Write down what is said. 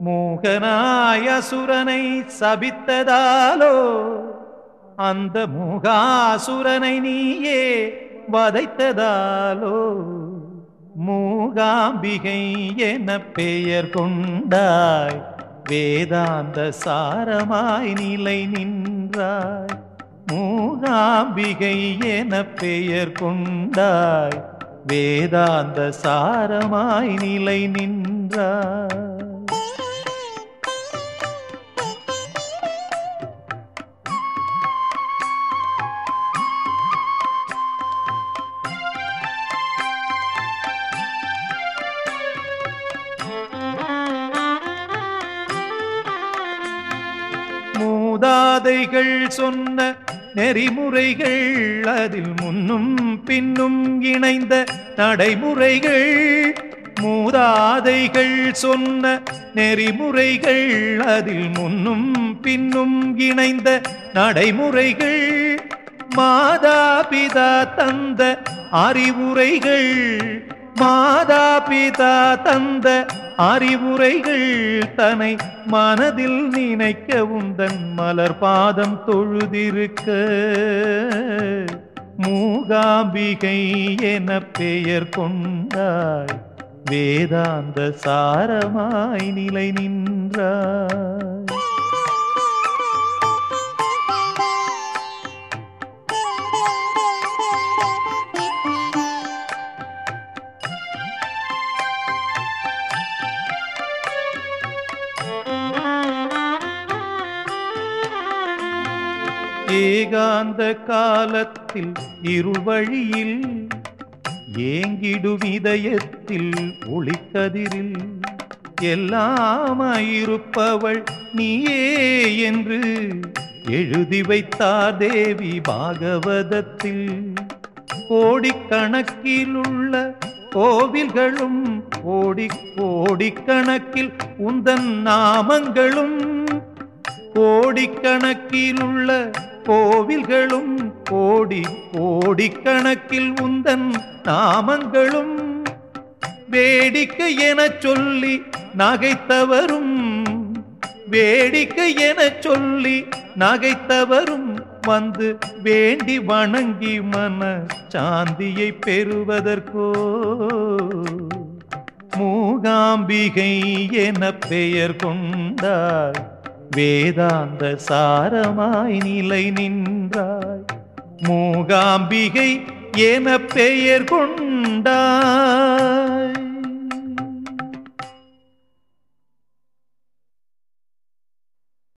மூகனாய அசுரனை சபித்ததாலோ அந்த மூகாசுரனை நீயே வதைத்ததாலோ மூகாம்பிகை என பெயர் கொண்டாய் வேதாந்த சாரமாய் நிலை நின்றாய். மூகாம்பிகை என பெயர் கொண்டாய் வேதாந்த சாரமாய் நிலை நின்றாய். மூதாதைகள் சொன்ன நெறிமுறைகள் அதில் முன்னும் பின்னும் இணைந்த நடைமுறைகள். மூதாதைகள் சொன்ன நெறிமுறைகள் அதில் முன்னும் பின்னும் இணைந்த நடைமுறைகள். மாதா பிதா தந்த அறிவுரைகள் மாதா பிதா தந்த அறிவுரைகள் தன்னை மனதில் நினைக்க உந்தன் மலர் பாதம் தொழுதிருக்க. மூகாம்பிகை என பெயர் கொண்டாய் வேதாந்த சாரமாய் நிலை நின்றாய். ஏகாந்த காலத்தில் இருள் வழியில் ஏங்கிடும் இதயத்தில் ஒளிக்கதிரில் எல்லாமாயிருப்பவள் நீயே என்று எழுதி வைத்தார் தேவி பாகவதத்தில். கோடிக்கணக்கில் உள்ள கோவில்களும் கோடிக்கணக்கில் உந்தன் நாமங்களும். கோடிக்கணக்கில் உள்ள கோவில்களும் கோடிக்கணக்கில் உந்தன் நாமங்களும். வேடிக்கை என சொல்லி நகைத்தவரும் வேடிக்கை என சொல்லி நகைத்தவரும் வந்து வேண்டி வணங்கி மன சாந்தியை பெறுவதற்கோ. மூகாம்பிகை என பெயர் கொண்டாய் வேதாந்த சாரமாய் நிலை நின்றாய். மூகாம்பிகை என பெயர் கொண்டாய்